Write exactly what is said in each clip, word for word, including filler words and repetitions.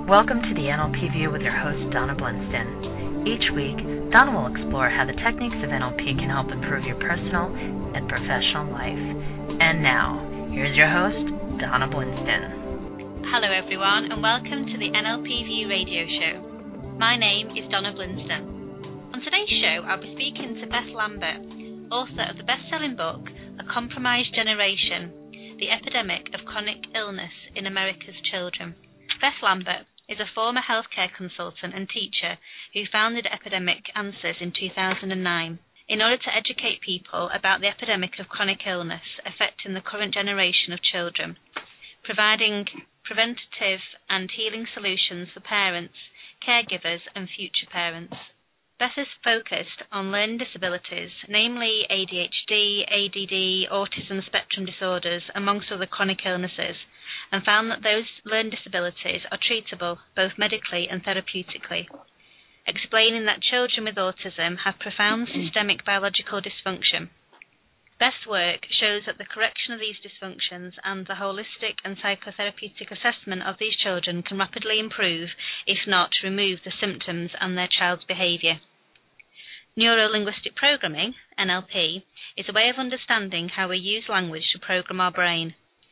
Welcome to the N L P View with your host, Donna Blinston. Each week, Donna will explore how the techniques of N L P can help improve your personal and professional life. And now, here's your host, Donna Blinston. Hello everyone, and welcome to the N L P View radio show. My name is Donna Blinston. On today's show, I'll be speaking to Beth Lambert, author of the best-selling book, A Compromised Generation, The Epidemic of Chronic Illness in America's Children. Beth Lambert is a former healthcare consultant and teacher who founded Epidemic Answers in two thousand nine in order to educate people about the epidemic of chronic illness affecting the current generation of children, providing preventative and healing solutions for parents, caregivers, and future parents. Beth is focused on learning disabilities, namely A D H D, A D D, autism spectrum disorders, amongst other chronic illnesses, and found that those learning disabilities are treatable both medically and therapeutically, explaining that children with autism have profound systemic biological dysfunction. Beth's work shows that the correction of these dysfunctions and the holistic and psychotherapeutic assessment of these children can rapidly improve, if not remove, the symptoms and their child's behaviour. Neuro-linguistic programming, N L P, is a way of understanding how we use language to program our brain.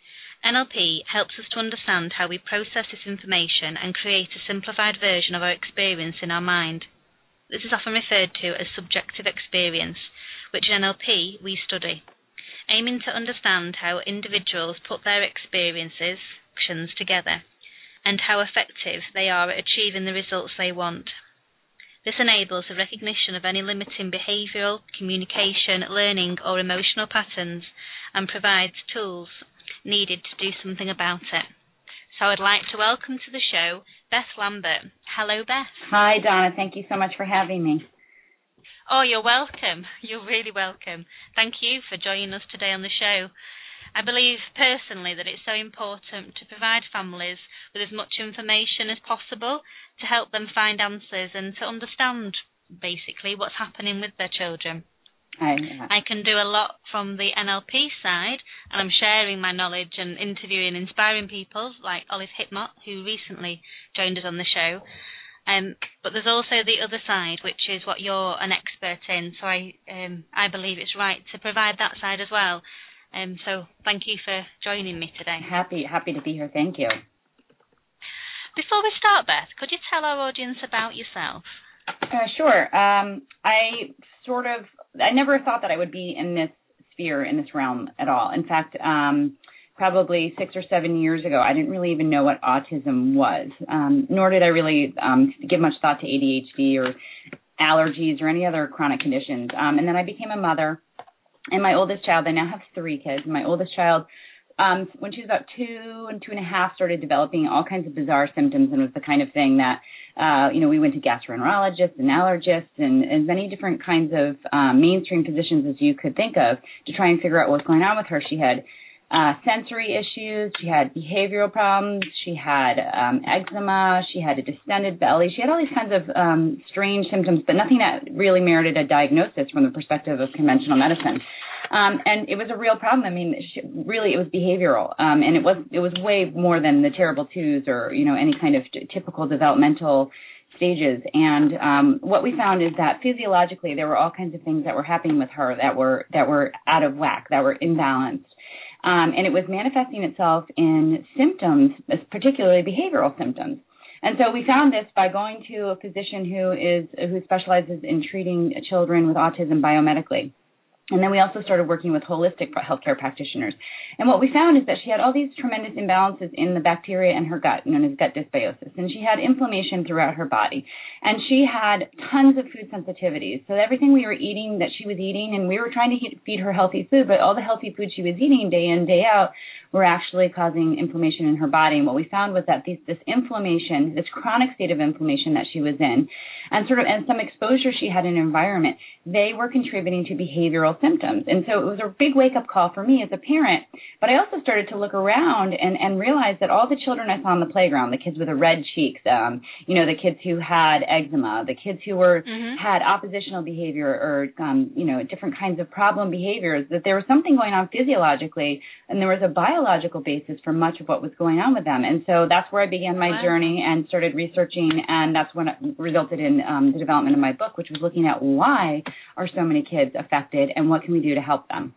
N L P helps us to understand how we process this information and create a simplified version of our experience in our mind. This is often referred to as subjective experience, which in N L P we study, aiming to understand how individuals put their experiences, actions together, and how effective they are at achieving the results they want. This enables the recognition of any limiting behavioural, communication, learning, or emotional patterns, and provides tools needed to do something about it. So I'd like to welcome to the show Beth Lambert. Hello, Beth. Hi, Donna. Thank you so much for having me. Oh, you're welcome. You're really welcome. Thank you for joining us today on the show. I believe personally that it's so important to provide families with as much information as possible to help them find answers and to understand basically what's happening with their children. I, yeah. I can do a lot from the N L P side, and I'm sharing my knowledge and interviewing inspiring people like Olive Hitmot, who recently joined us on the show. Um, but there's also the other side, which is what you're an expert in. So I, um, I believe it's right to provide that side as well. Um, so thank you for joining me today. Happy, happy to be here. Thank you. Before we start, Beth, could you tell our audience about yourself? Uh, sure. Um, I sort of, I never thought that I would be in this sphere, in this realm at all. In fact, um, probably six or seven years ago, I didn't really even know what autism was, um, nor did I really um, give much thought to A D H D or allergies or any other chronic conditions. Um, and then I became a mother, and my oldest child, I now have three kids. My oldest child, um, when she was about two and two and a half, started developing all kinds of bizarre symptoms, and was the kind of thing that Uh, you know, we went to gastroenterologists and allergists and as many different kinds of um, mainstream physicians as you could think of to try and figure out what was going on with her. She had uh, sensory issues. She had behavioral problems. She had um, eczema. She had a distended belly. She had all these kinds of um, strange symptoms, but nothing that really merited a diagnosis from the perspective of conventional medicine. Um, and it was a real problem. I mean, she, really, it was behavioral, um, and it was it was way more than the terrible twos or you know any kind of t- typical developmental stages. And um, what we found is that physiologically, there were all kinds of things that were happening with her that were that were out of whack, that were imbalanced, um, and it was manifesting itself in symptoms, particularly behavioral symptoms. And so we found this by going to a physician who is who specializes in treating children with autism biomedically. And then we also started working with holistic healthcare practitioners. And what we found is that she had all these tremendous imbalances in the bacteria in her gut, known as gut dysbiosis. And she had inflammation throughout her body. And she had tons of food sensitivities. So everything we were eating that she was eating, and we were trying to feed her healthy food, but all the healthy food she was eating day in, day out, were actually causing inflammation in her body. And what we found was that these, this inflammation, this chronic state of inflammation that she was in, and sort of and some exposure she had in an environment, they were contributing to behavioral symptoms. And so it was a big wake-up call for me as a parent. But I also started to look around and, and realize that all the children I saw on the playground, the kids with the red cheeks, um, you know, the kids who had eczema, the kids who were mm-hmm. had oppositional behavior or, um, you know, different kinds of problem behaviors, that there was something going on physiologically, and there was a biological neurological basis for much of what was going on with them. And so that's where I began my wow. journey and started researching, and that's when it resulted in um, the development of my book, which was looking at why are so many kids affected and what can we do to help them.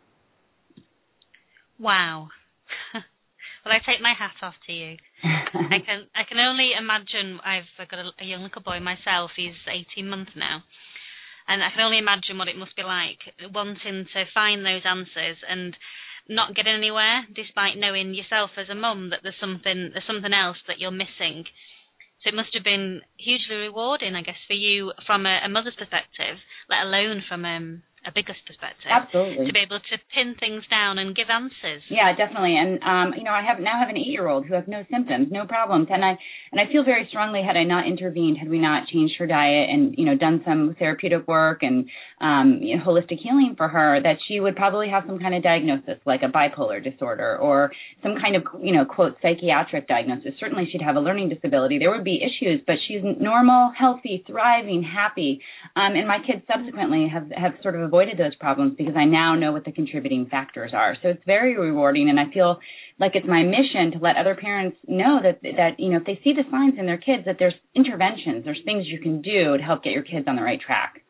Wow. Well, I take my hat off to you. I can I can only imagine. I've got a, a young little boy myself. He's eighteen months now. And I can only imagine what it must be like, wanting to find those answers and not getting anywhere, despite knowing yourself as a mum that there's something there's something else that you're missing. So it must have been hugely rewarding, I guess, for you from a, a mother's perspective, let alone from um, a biggest perspective. Absolutely. To be able to pin things down and give answers. Yeah, definitely. And um, you know, I have now have an eight-year-old who has no symptoms, no problems, and I and I feel very strongly, had I not intervened, had we not changed her diet and you know done some therapeutic work and um, you know, holistic healing for her, that she would probably have some kind of diagnosis like a bipolar disorder or some kind of you know quote psychiatric diagnosis. Certainly, she'd have a learning disability. There would be issues, but she's normal, healthy, thriving, happy. Um, and my kids subsequently have have sort of avoided those problems because I now know what the contributing factors are. So it's very rewarding, and I feel like it's my mission to let other parents know that, that you know, if they see the signs in their kids, that there's interventions, there's things you can do to help get your kids on the right track.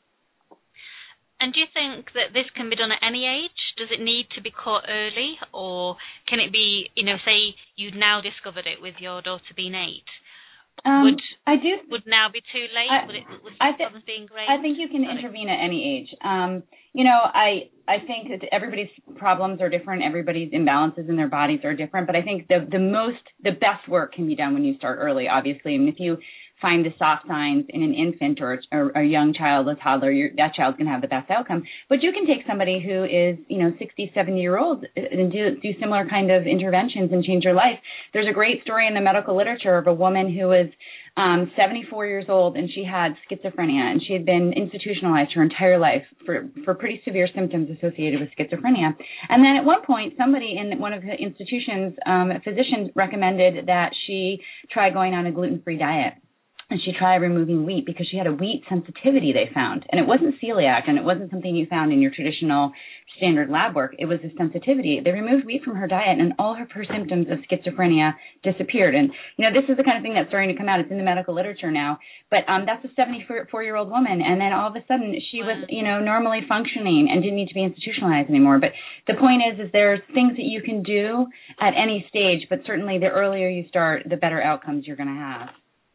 And do you think that this can be done at any age? Does it need to be caught early, or can it be, you know, say you've now discovered it with your daughter being eight? Um, would I do. Would now be too late? I, would it? Would I, th- being great? I think you can Sorry. intervene at any age. Um, you know, I I think that everybody's problems are different. Everybody's imbalances in their bodies are different. But I think the the most the best work can be done when you start early. Obviously, I mean, if you find the soft signs in an infant or, or a young child, a toddler, you're, that child's going to have the best outcome. But you can take somebody who is, you know, sixty, seventy year old and do, do similar kind of interventions and change their life. There's a great story in the medical literature of a woman who was um, seventy-four years old, and she had schizophrenia, and she had been institutionalized her entire life for, for pretty severe symptoms associated with schizophrenia. And then at one point, somebody in one of the institutions, um, a physician recommended that she try going on a gluten-free diet. And she tried removing wheat because she had a wheat sensitivity, they found. And it wasn't celiac, and it wasn't something you found in your traditional standard lab work. It was a sensitivity. They removed wheat from her diet, and all of her symptoms of schizophrenia disappeared. And, you know, this is the kind of thing that's starting to come out. It's in the medical literature now. But um, that's a seventy-four-year-old woman. And then all of a sudden, she was, you know, normally functioning and didn't need to be institutionalized anymore. But the point is, is there's things that you can do at any stage, but certainly the earlier you start, the better outcomes you're going to have.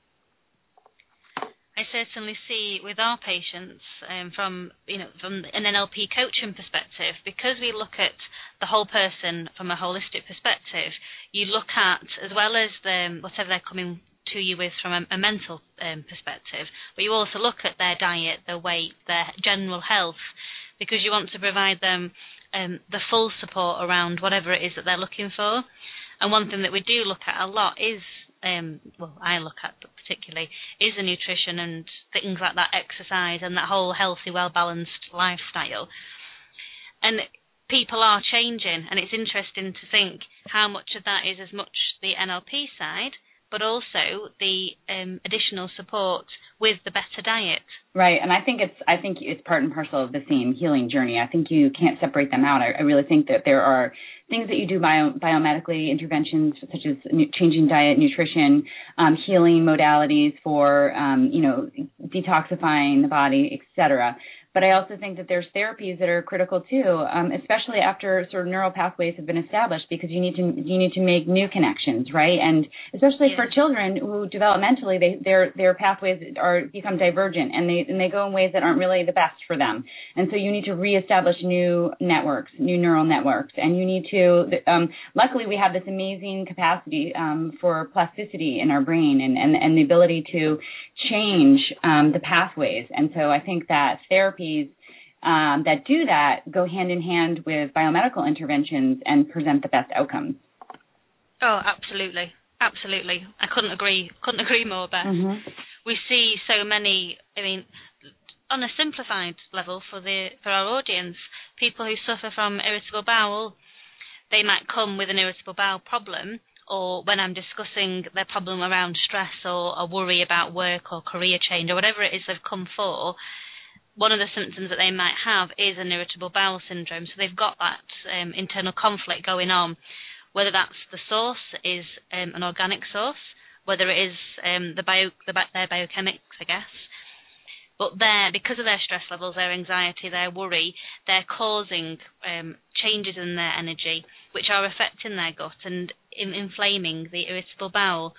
I certainly see with our patients um, from you know from an N L P coaching perspective, because we look at the whole person from a holistic perspective. You look at, as well as the, whatever they're coming to you with from a, a mental um, perspective, but you also look at their diet, their weight, their general health, because you want to provide them um, the full support around whatever it is that they're looking for. And one thing that we do look at a lot is Um, well, I look at particularly, is the nutrition and things like that, exercise and that whole healthy, well-balanced lifestyle. And people are changing, and it's interesting to think how much of that is as much the N L P side, but also the um, additional support with the better diet. Right, and I think it's I think it's part and parcel of the same healing journey. I think you can't separate them out. I, I really think that there are things that you do bio, biomedically, interventions such as changing diet, nutrition, um, healing modalities for um, you know detoxifying the body, et cetera. But I also think that there's therapies that are critical too, um, especially after sort of neural pathways have been established, because you need to you need to make new connections, right? And especially yeah. for children who developmentally they their their pathways are become divergent, and they and they go in ways that aren't really the best for them. And so you need to reestablish new networks, new neural networks, and you need to. Um, luckily, we have this amazing capacity um, for plasticity in our brain, and and, and the ability to change um, the pathways. And so I think that therapy Um, that do that go hand in hand with biomedical interventions and present the best outcomes. Oh, absolutely, absolutely. I couldn't agree, couldn't agree more, Beth. Mm-hmm. We see so many. I mean, on a simplified level for the for our audience, people who suffer from irritable bowel, they might come with an irritable bowel problem, or when I'm discussing their problem around stress or a worry about work or career change or whatever it is they've come for. One of the symptoms that they might have is an irritable bowel syndrome, so they've got that um, internal conflict going on. whether that's the source is um, an organic source, whether it is um, the bio, the, their biochemics, I guess. But they're, because of their stress levels, their anxiety, their worry, they're causing um, changes in their energy, which are affecting their gut and in, inflaming the irritable bowel.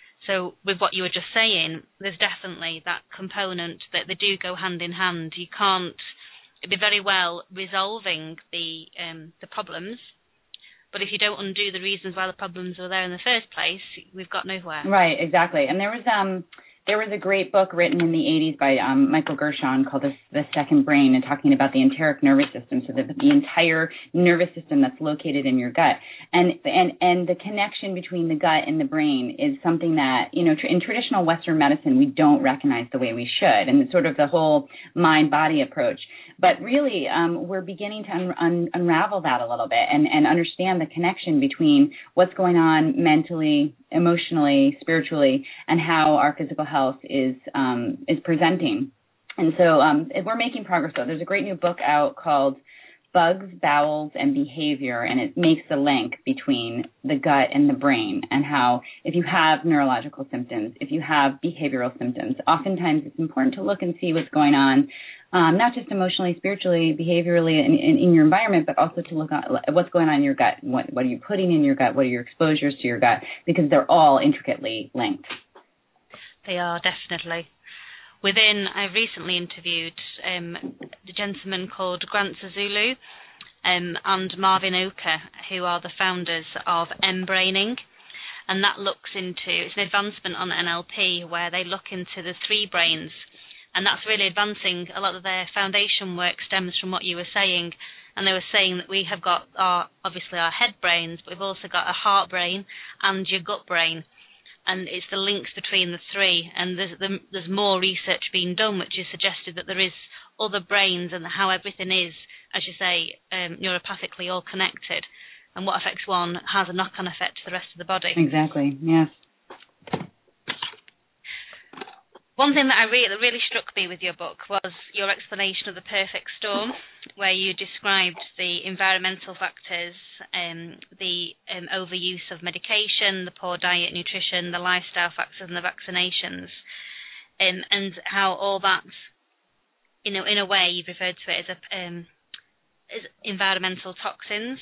So with what you were just saying, there's definitely that component that they do go hand in hand. You can't be very well resolving the um, the problems, but if you don't undo the reasons why the problems were there in the first place, we've got nowhere. Right, exactly. And there was um there was a great book written in the eighties by um, Michael Gershon called the, the Second Brain, and talking about the enteric nervous system, so the, the entire nervous system that's located in your gut. And, and, and the connection between the gut and the brain is something that, you know, tr- in traditional Western medicine, we don't recognize the way we should, and it's sort of the whole mind-body approach. But really, um, we're beginning to un- un- unravel that a little bit and, and understand the connection between what's going on mentally, emotionally, spiritually, and how our physical health is um, is presenting. And so um, we're making progress, though. There's a great new book out called Bugs, Bowels, and Behavior, and it makes the link between the gut and the brain, and how if you have neurological symptoms, if you have behavioral symptoms, oftentimes it's important to look and see what's going on, um, not just emotionally, spiritually, behaviorally in, in, in your environment, but also to look at what's going on in your gut. What, what are you putting in your gut? What are your exposures to your gut? Because they're all intricately linked. They are, definitely. Within, I recently interviewed um, a gentleman called Grant Zulu um, and Marvin Oka, who are the founders of M-Braining, and that looks into, it's an advancement on N L P where they look into the three brains, and that's really advancing. A lot of their foundation work stems from what you were saying, and they were saying that we have got our, obviously our head brains, but we've also got a heart brain and your gut brain. And it's the links between the three, and there's, there's more research being done which is suggested that there is other brains and how everything is, as you say, um, neuropathically all connected, and what affects one has a knock-on effect to the rest of the body. Exactly, yes. One thing that I really, that really struck me with your book was your explanation of the perfect storm, where you described the environmental factors, um, the um, overuse of medication, the poor diet, nutrition, the lifestyle factors, and the vaccinations, um, and how all that, you know, in a way, you've referred to it as a um, as environmental toxins,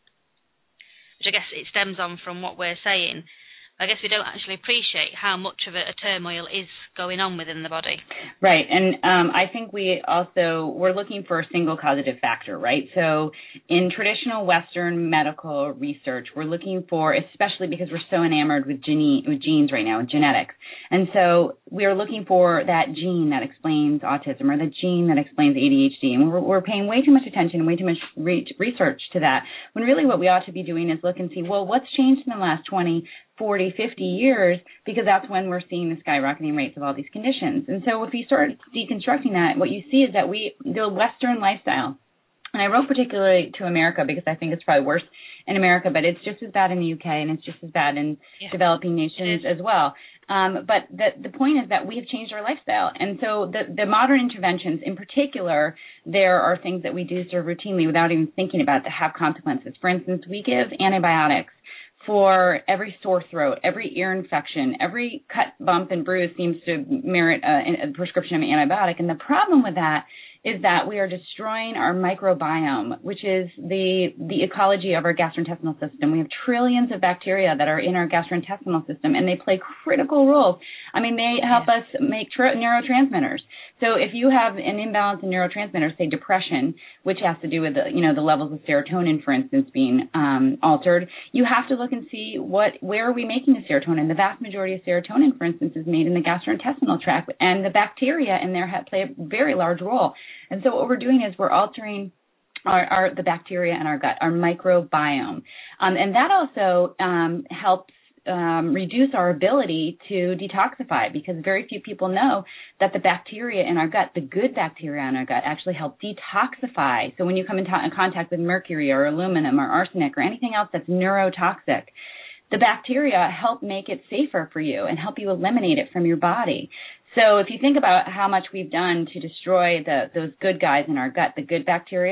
which I guess it stems on from what we're saying. I guess we don't actually appreciate how much of a, a turmoil is going on within the body. Right, and um, I think we also, we're looking for a single causative factor, right? So in traditional Western medical research, we're looking for, especially because we're so enamored with, gene, with genes right now, with genetics, and so we're looking for that gene that explains autism or the gene that explains A D H D, and we're, we're paying way too much attention and way too much re- research to that, when really what we ought to be doing is look and see, well, what's changed in the last twenty, forty, fifty years, because that's when we're seeing the skyrocketing rates of all these conditions. And so if you start deconstructing that, what you see is that we, the Western lifestyle, and I wrote particularly to America because I think it's probably worse in America, but it's just as bad in the U K and it's just as bad in yeah. developing nations as well. Um, but the, the point is that we have changed our lifestyle. And so the, the modern interventions in particular, there are things that we do sort of routinely without even thinking about that have consequences. For instance, we give antibiotics for every sore throat, every ear infection, every cut, bump, and bruise seems to merit a, a prescription of an antibiotic. And the problem with that is that we are destroying our microbiome, which is the the ecology of our gastrointestinal system. We have trillions of bacteria that are in our gastrointestinal system, and they play critical roles. I mean, they help yeah. us make tra- neurotransmitters. So if you have an imbalance in neurotransmitters, say depression, which has to do with the, you know, the levels of serotonin, for instance, being um, altered, you have to look and see what where are we making the serotonin. The vast majority of serotonin, for instance, is made in the gastrointestinal tract, and the bacteria in there have, play a very large role. And so what we're doing is we're altering our, our the bacteria in our gut, our microbiome, um, and that also um, helps Um, reduce our ability to detoxify, because very few people know that the bacteria in our gut, the good bacteria in our gut, actually help detoxify. So when you come in, t- in contact with mercury or aluminum or arsenic or anything else that's neurotoxic, the bacteria help make it safer for you and help you eliminate it from your body. So if you think about how much we've done to destroy the those good guys in our gut, the good bacteria,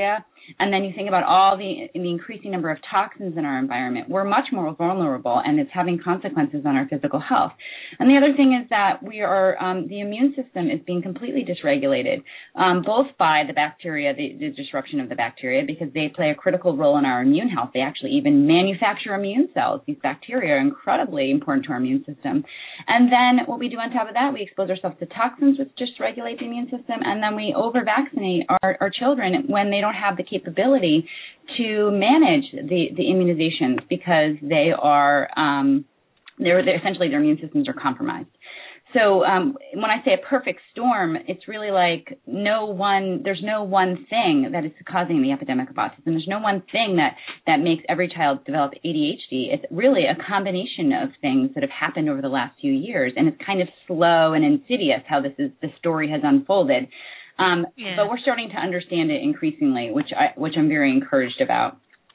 And then you think about all the, the increasing number of toxins in our environment. We're much more vulnerable, and it's having consequences on our physical health. And the other thing is that we are, um, the immune system is being completely dysregulated, um, both by the bacteria, the, the disruption of the bacteria, because they play a critical role in our immune health. They actually even manufacture immune cells. These bacteria are incredibly important to our immune system. And then what we do on top of that, we expose ourselves to toxins, which dysregulate the immune system, and then we over-vaccinate our, our children when they don't have the capability to manage the, the immunizations because they are, um, they're, they're essentially their immune systems are compromised. So um, when I say a perfect storm, it's really like no one, there's no one thing that is causing the epidemic of autism. There's no one thing that, that makes every child develop A D H D. It's really a combination of things that have happened over the last few years, and it's kind of slow and insidious how this is, the story has unfolded. Um, yeah. But we're starting to understand it increasingly, which I, which I'm very encouraged about.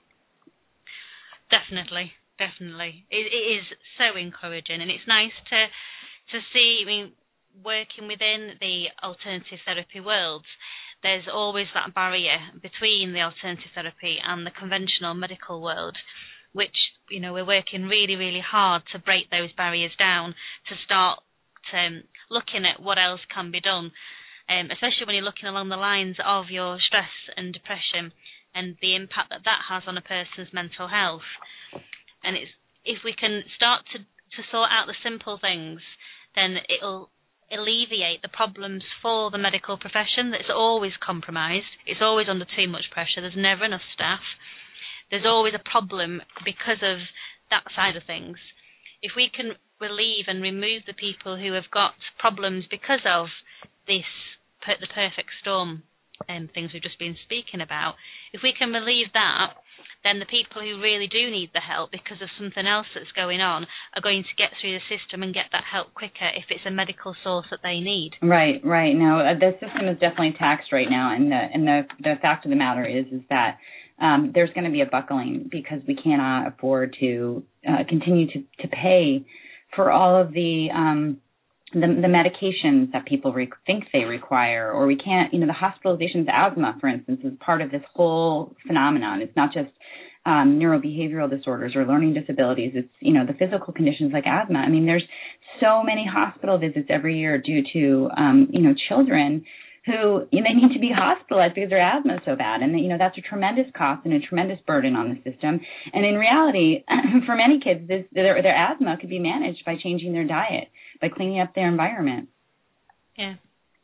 Definitely, definitely. It, it is so encouraging, and it's nice to to see, I mean, working within the alternative therapy world, there's always that barrier between the alternative therapy and the conventional medical world, which, you know, we're working really, really hard to break those barriers down, to start um, looking at what else can be done, um, especially when you're looking along the lines of your stress and depression and the impact that that has on a person's mental health. And it's, if we can start to, to sort out the simple things, then it'll alleviate the problems for the medical profession that's always compromised. It's always under too much pressure. There's never enough staff. There's always a problem because of that side of things. If we can relieve and remove the people who have got problems because of this, the perfect storm and things we've just been speaking about, if we can relieve that, then the people who really do need the help because of something else that's going on are going to get through the system and get that help quicker if it's a medical source that they need. Right, right. No, uh, the system is definitely taxed right now, and the and the, the fact of the matter is is that um, there's going to be a buckling because we cannot afford to uh, continue to, to pay for all of the um, The, the medications that people re- think they require, or we can't, you know, the hospitalizations, asthma, for instance, is part of this whole phenomenon. It's not just um, neurobehavioral disorders or learning disabilities. It's, you know, the physical conditions like asthma. I mean, there's so many hospital visits every year due to, um, you know, children who, you know, they need to be hospitalized because their asthma is so bad. And, you know, that's a tremendous cost and a tremendous burden on the system. And in reality, for many kids, this, their, their asthma could be managed by changing their diet, by cleaning up their environment. Yeah.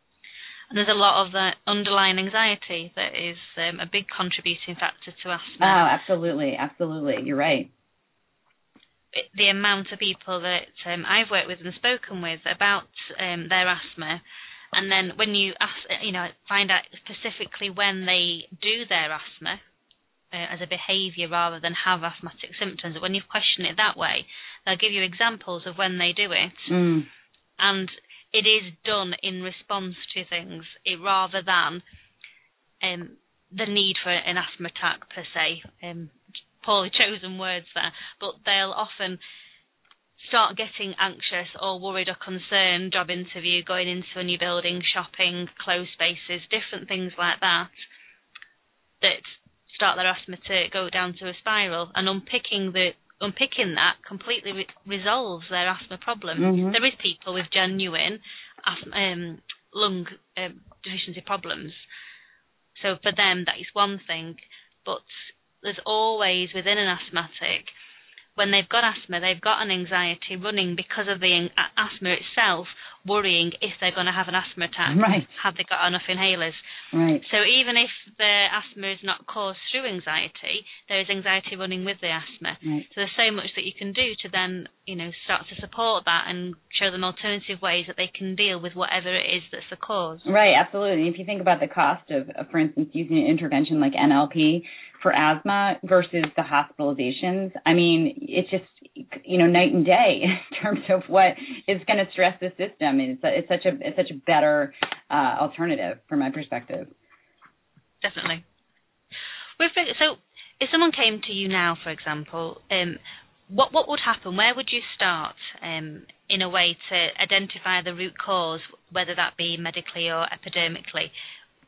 And there's a lot of that underlying anxiety that is um, a big contributing factor to asthma. Oh, absolutely. Absolutely. You're right. It, the amount of people that um, I've worked with and spoken with about um, their asthma, and then when you ask, you know, find out specifically when they do their asthma uh, as a behaviour rather than have asthmatic symptoms, when you question it that way, they'll give you examples of when they do it. Mm. And it is done in response to things it, rather than um, the need for an asthma attack per se. Um, poorly chosen words there. But they'll often start getting anxious or worried or concerned, job interview, going into a new building, shopping, closed spaces, different things like that, that start their asthma to go down to a spiral, and unpicking the unpicking that completely re- resolves their asthma problem. Mm-hmm. There is people with genuine asthma, um, lung um, deficiency problems. So for them, that is one thing, but there's always within an asthmatic, when they've got asthma, they've got an anxiety running because of the asthma itself, worrying if they're going to have an asthma attack. Right. Have they got enough inhalers? Right. So even if the asthma is not caused through anxiety, there is anxiety running with the asthma. Right. So there's so much that you can do to then, you know, start to support that and show them alternative ways that they can deal with whatever it is that's the cause. Right, absolutely. If you think about the cost of, of for instance, using an intervention like N L P for asthma versus the hospitalizations, I mean, it's just, you know, night and day in terms of what is going to stress the system. It's, it's such a it's such a better uh, alternative from my perspective. Definitely. So, if someone came to you now, for example, um, what what would happen? Where would you start um, in a way to identify the root cause, whether that be medically or epidemically?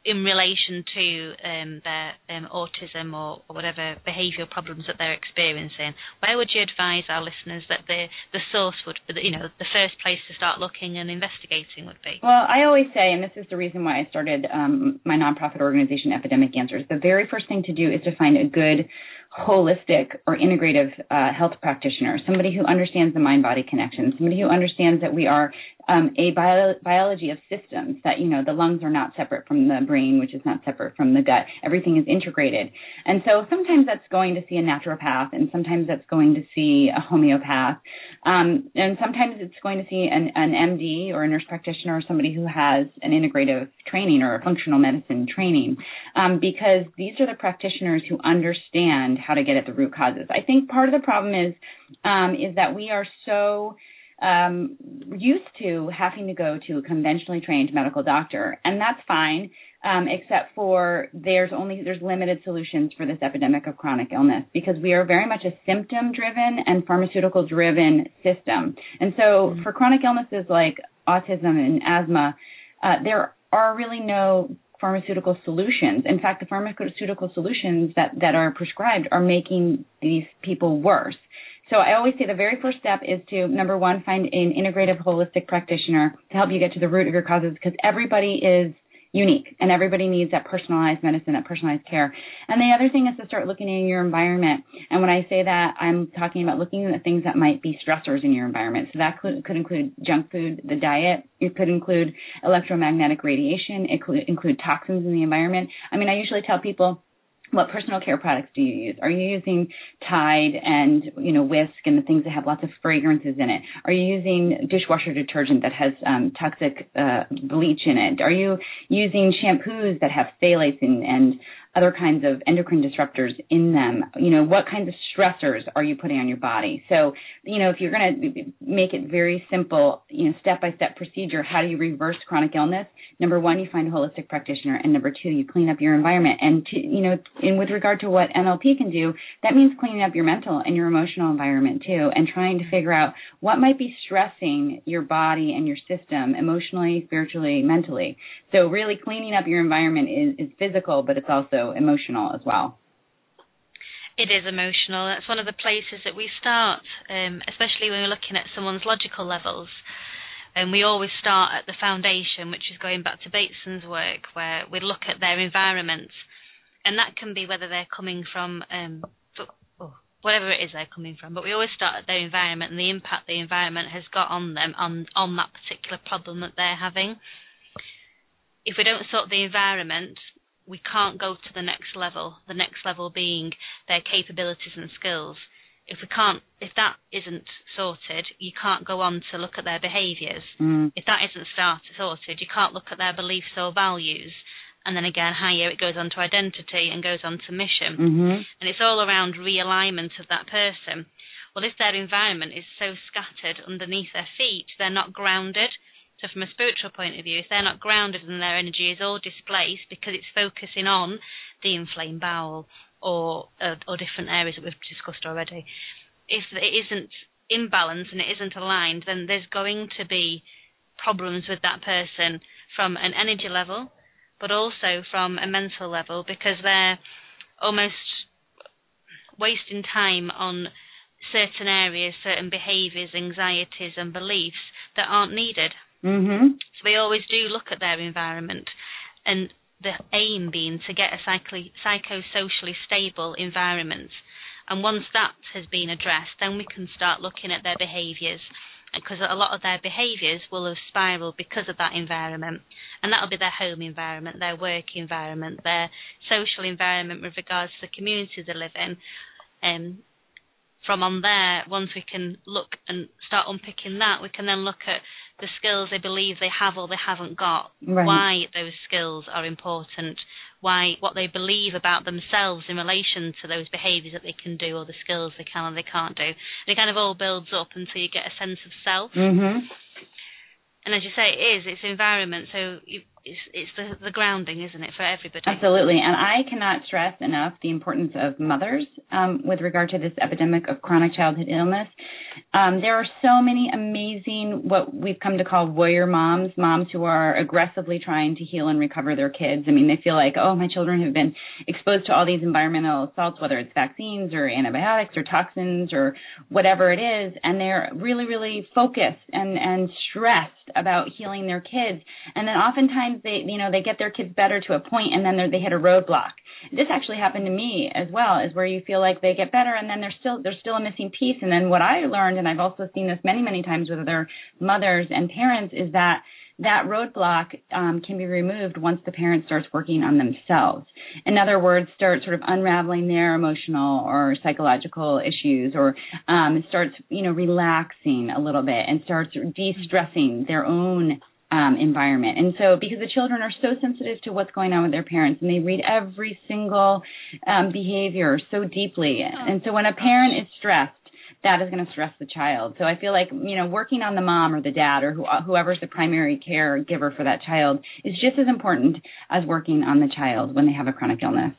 in relation to um, their um, autism or, or whatever behavioural problems that they're experiencing, where would you advise our listeners that the the source would, you know, the first place to start looking and investigating would be? Well, I always say, and this is the reason why I started um, my nonprofit organization, Epidemic Answers, the very first thing to do is to find a good holistic or integrative uh, health practitioner, somebody who understands the mind-body connection, somebody who understands that we are um, a bio- biology of systems, that, you know, the lungs are not separate from the brain, which is not separate from the gut. Everything is integrated. And so sometimes that's going to see a naturopath, and sometimes that's going to see a homeopath, um, and sometimes it's going to see an, an M D or a nurse practitioner or somebody who has an integrative training or a functional medicine training, um, because these are the practitioners who understand how to get at the root causes. I think part of the problem is um, is that we are so um, used to having to go to a conventionally trained medical doctor, and that's fine, um, except for there's only there's limited solutions for this epidemic of chronic illness, because we are very much a symptom-driven and pharmaceutical-driven system. And so mm-hmm. for chronic illnesses like autism and asthma, uh, there are really no pharmaceutical solutions. In fact, the pharmaceutical solutions that, that are prescribed are making these people worse. So I always say the very first step is to, number one, find an integrative, holistic practitioner to help you get to the root of your causes, because everybody is unique and everybody needs that personalized medicine, that personalized care. And the other thing is to start looking in your environment. And when I say that, I'm talking about looking at things that might be stressors in your environment. So that could, could include junk food, the diet. It could include electromagnetic radiation. It could include toxins in the environment. I mean, I usually tell people, what personal care products do you use? Are you using Tide and, you know, Whisk and the things that have lots of fragrances in it? Are you using dishwasher detergent that has um, toxic uh, bleach in it? Are you using shampoos that have phthalates and, and other kinds of endocrine disruptors in them? You know, what kinds of stressors are you putting on your body? So, you know, if you're going to make it very simple, you know, step-by-step procedure, how do you reverse chronic illness? Number one, you find a holistic practitioner, and number two, you clean up your environment. And, to, you know, in with regard to what N L P can do, that means cleaning up your mental and your emotional environment too, and trying to figure out what might be stressing your body and your system emotionally, spiritually, mentally. So really cleaning up your environment is, is physical, but it's also emotional as well. It is emotional. That's one of the places that we start, um, especially when we're looking at someone's logical levels. And we always start at the foundation, which is going back to Bateson's work, where we look at their environment. And that can be whether they're coming from, um, oh, whatever it is they're coming from. But we always start at their environment and the impact the environment has got on them, on, on that particular problem that they're having. If we don't sort the environment, we can't go to the next level, the next level being their capabilities and skills. If we can't, if that isn't sorted, you can't go on to look at their behaviours. Mm. If that isn't started, sorted, you can't look at their beliefs or values. And then again, higher, it goes on to identity and goes on to mission. Mm-hmm. And it's all around realignment of that person. Well, if their environment is so scattered underneath their feet, they're not grounded. So from a spiritual point of view, if they're not grounded and their energy is all displaced because it's focusing on the inflamed bowel or uh, or different areas that we've discussed already, if it isn't in balance and it isn't aligned, then there's going to be problems with that person from an energy level, but also from a mental level, because they're almost wasting time on certain areas, certain behaviours, anxieties and beliefs that aren't needed. Mm-hmm. So we always do look at their environment, and the aim being to get a psycho- psychosocially stable environment. And once that has been addressed, then we can start looking at their behaviours, because a lot of their behaviours will have spiralled because of that environment. And that'll be their home environment, their work environment, their social environment with regards to the community they live in. Um, from on there, once we can look and start unpicking that, we can then look at the skills they believe they have or they haven't got, right. Why those skills are important, why what they believe about themselves in relation to those behaviours that they can do or the skills they can or they can't do. And it kind of all builds up until you get a sense of self. Mm-hmm. And as you say, it is, it's environment, so you, it's, it's the, the grounding, isn't it, for everybody? Absolutely, and I cannot stress enough the importance of mothers um, with regard to this epidemic of chronic childhood illness. Um, there are so many amazing what we've come to call warrior moms, moms who are aggressively trying to heal and recover their kids. I mean, they feel like, oh, my children have been exposed to all these environmental assaults, whether it's vaccines or antibiotics or toxins or whatever it is, and they're really, really focused and, and stressed about healing their kids. And then oftentimes they, you know, they get their kids better to a point, and then they hit a roadblock. This actually happened to me as well, is where you feel like they get better, and then there's still there's still a missing piece. And then what I learned, and I've also seen this many, many times with other mothers and parents, is that that roadblock um, can be removed once the parent starts working on themselves. In other words, start sort of unraveling their emotional or psychological issues, or um, starts, you know, relaxing a little bit and starts de-stressing their own Um, environment. And so because the children are so sensitive to what's going on with their parents, and they read every single um, behavior so deeply. And so when a parent is stressed, that is going to stress the child. So I feel like, you know, working on the mom or the dad or who, whoever's the primary caregiver for that child is just as important as working on the child when they have a chronic illness.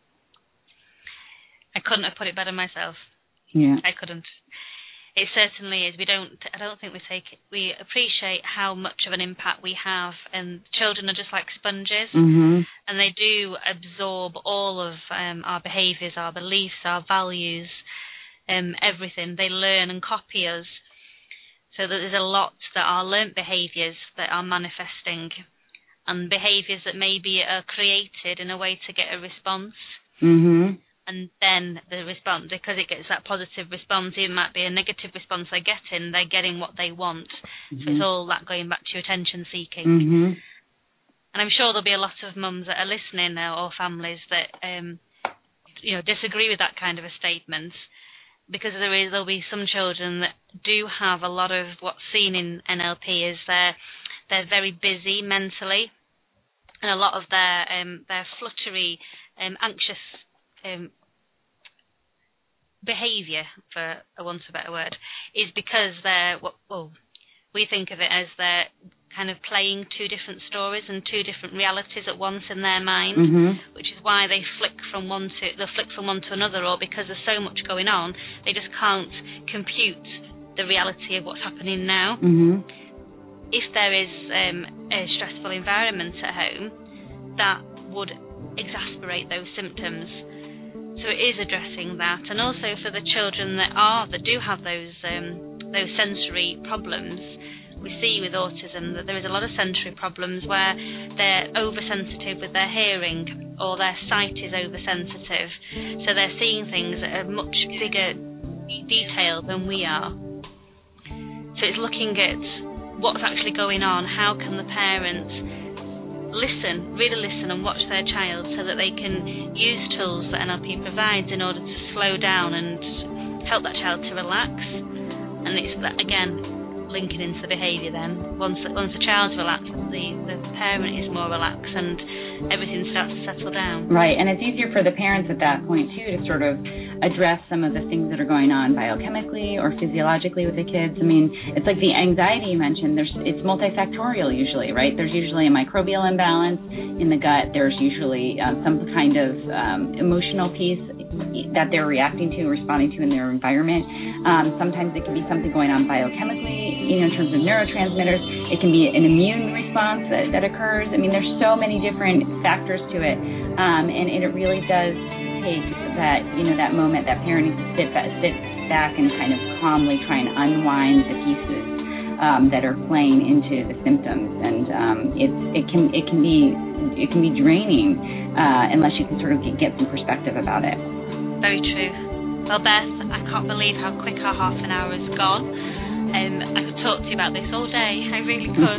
I couldn't have put it better myself. Yeah. I couldn't. It certainly is. We don't. I don't think we take. We appreciate how much of an impact we have, and children are just like sponges, mm-hmm. and they do absorb all of um, our behaviours, our beliefs, our values, um, everything. They learn and copy us. So that there's a lot that are learnt behaviours that are manifesting, and behaviours that maybe are created in a way to get a response. Mm-hmm. And then the response, because it gets that positive response, it might be a negative response they're getting, they're getting what they want. Mm-hmm. So it's all that going back to attention seeking. Mm-hmm. And I'm sure there'll be a lot of mums that are listening now, or families that, um, you know, disagree with that kind of a statement, because there is, there'll be some children that do have a lot of what's seen in N L P is they're, they're very busy mentally, and a lot of their, um, their fluttery, um, anxious, Um, behaviour, for a want of a better word, is because they're, well, we think of it as they're kind of playing two different stories and two different realities at once in their mind, mm-hmm. which is why they flick from one to they flick from one to another, or because there's so much going on, they just can't compute the reality of what's happening now. Mm-hmm. If there is um, a stressful environment at home, that would exasperate those symptoms. So it is addressing that, and also for the children that are that do have those um, those sensory problems, we see with autism that there is a lot of sensory problems where they're oversensitive with their hearing, or their sight is oversensitive, so they're seeing things at a much bigger detail than we are. So it's looking at what's actually going on. How can the parents listen, really listen and watch their child, so that they can use tools that N L P provides in order to slow down and help that child to relax. And it's, again, linking into the behaviour then. Once once the child's relaxed, the, the parent is more relaxed and everything starts to settle down. Right, and it's easier for the parents at that point, too, to sort of address some of the things that are going on biochemically or physiologically with the kids. I mean, it's like the anxiety you mentioned. There's it's multifactorial usually, right? There's usually a microbial imbalance in the gut. There's usually uh, some kind of um, emotional piece that they're reacting to, responding to in their environment. Um, sometimes it can be something going on biochemically, you know, in terms of neurotransmitters. It can be an immune response that, that occurs. I mean, there's so many different factors to it, um, and, and it really does take that, you know, that moment, that parent needs to sit back, sit back and kind of calmly try and unwind the pieces um, that are playing into the symptoms, and um, it's it can it can be it can be draining uh, unless you can sort of get, get some perspective about it. Very true. Well, Beth, I can't believe how quick our half an hour has gone. Um, I could talk to you about this all day. I really could.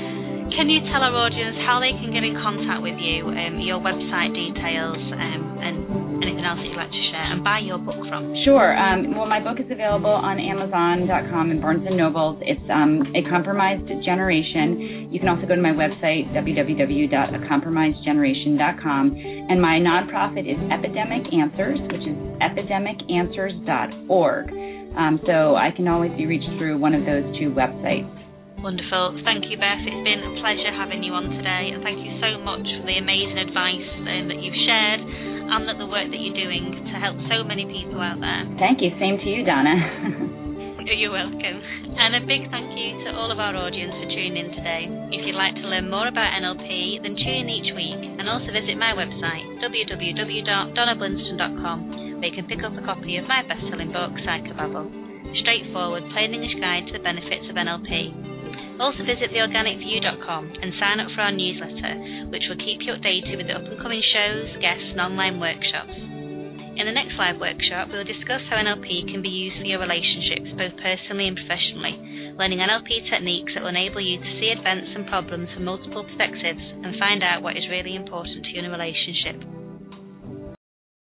Can you tell our audience how they can get in contact with you, um, your website details, um, and anything else you'd like to share, and buy your book from? Sure. Um, well, my book is available on Amazon dot com and Barnes and Nobles. It's um, A Compromised Generation. You can also go to my website, w w w dot a compromised generation dot com. And my nonprofit is Epidemic Answers, which is epidemic answers dot org. Um, so I can always be reached through one of those two websites. Wonderful. Thank you, Beth. It's been a pleasure having you on today, and thank you so much for the amazing advice um, that you've shared, and that the work that you're doing to help so many people out there. Thank you. Same to you, Donna. You're welcome. And a big thank you to all of our audience for tuning in today. If you'd like to learn more about N L P, then tune in each week and also visit my website, w w w dot donna blinston dot com, where you can pick up a copy of my best-selling book, Psychobabble, a straightforward, plain English guide to the benefits of N L P. Also visit the organic view dot com and sign up for our newsletter, which will keep you updated with the up-and-coming shows, guests and online workshops. In the next live workshop, we will discuss how N L P can be used for your relationships, both personally and professionally, learning N L P techniques that will enable you to see events and problems from multiple perspectives and find out what is really important to you in a relationship.